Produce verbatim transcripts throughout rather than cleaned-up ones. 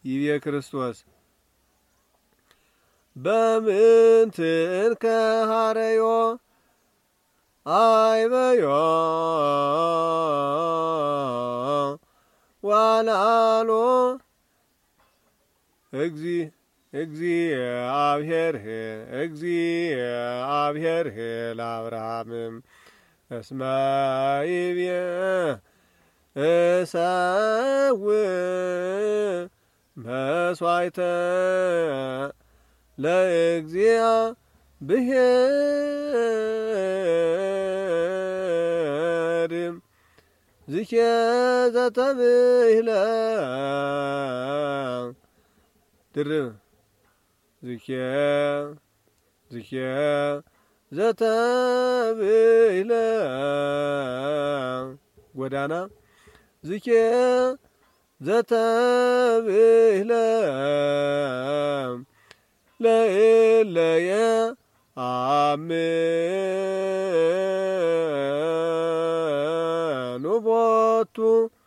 ይቤ ክርስቶስ በምንትንከ ሀረዮ አይበዮ ዋላሎ እግዚ እግዚአብሔር እግዚአብሔር ለአብርሃም እስመ ይቤ እሰው መስዋዕተ ለእግዚአብሔር ዝኬ ዘተብህለ ድርብ ዝኬ ዝኬ ዘተብህለ ጎዳና ዝኬ ዘተብህለ ለእለየ አምኑ ቦቱ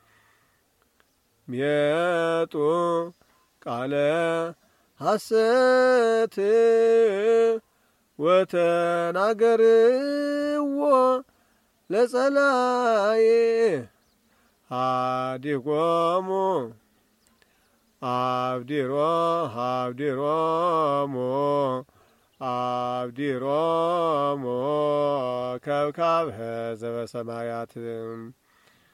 ሜጡ ቃለ ሐሰት ወተናገርዎ ለጸላዬ አዲቆሙ አብዲሮ አብዲሮሙ አብዲሮሙ ከብካብ ዘበሰማያት